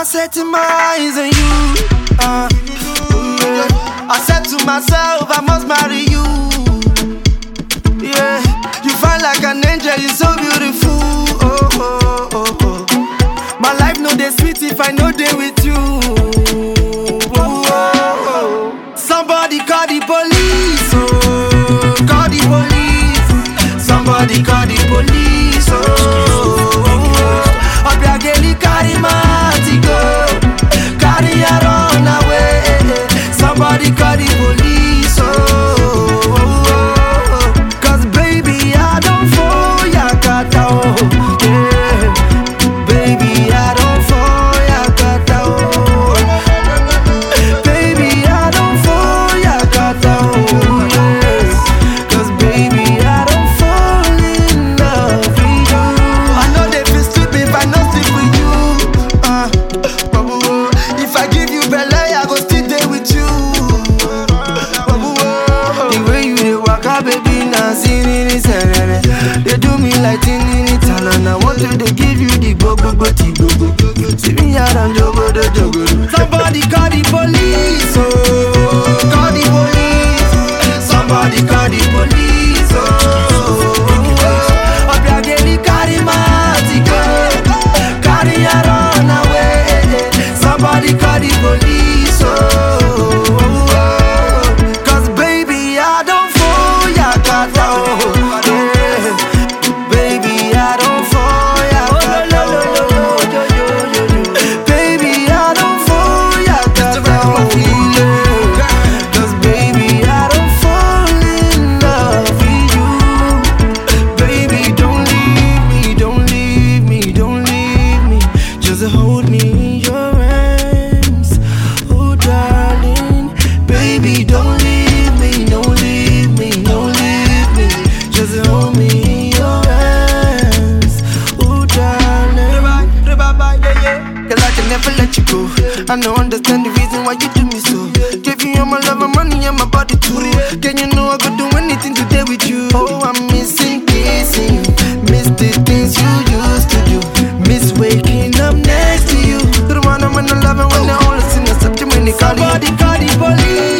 I set my eyes on you. I said to myself, I must marry you. Yeah, you fine like an angel, you're so beautiful. Oh, oh, oh, oh. My life no dey sweet if I no dey with you. Oh, oh, oh. Somebody call the police, oh, call the police. Somebody call the police, oh, oh, oh. Obiageli carry my go, carry her run away. Somebody call the police, oh, oh, oh. Cause baby I don't fall yakata, oh, yeah. Baby I don't fall yakata, oh. Baby I don't fall yakata, oh, yes. Cause baby I don't fall in love with you. I know they feel stupid if I not sleep with you. If I give you belly, I go still there with you. The way you dey waka, baby, now see it. They do me like tinini and I want to they give you the go. See me out and jogo. Somebody call the police, oh, call the police. Somebody call the police, oh, Obiageli carry my ticket, carry her run away. Somebody call the police, oh, cause baby I don't fall yakata, oh, yeah. Baby I don't fall yakata, oh, baby I don't fall yakata, oh, yeah. Cause baby I don't fall in love with you. Baby don't leave me, don't leave me, don't leave me. Just hold me in your hands, oh darling. Baby don't leave me, don't leave me, don't leave me. Just hold me in your hands, oh darling. Cause I can never let you go. I don't understand the reason why you do me so. Give you all my love and money and my body too. Can you know I could do anything today with you? Oh, I'm missing kissing you, miss the things you used to do, miss waking up next to you. The one I'm in love and when they're all listening, when they call the police.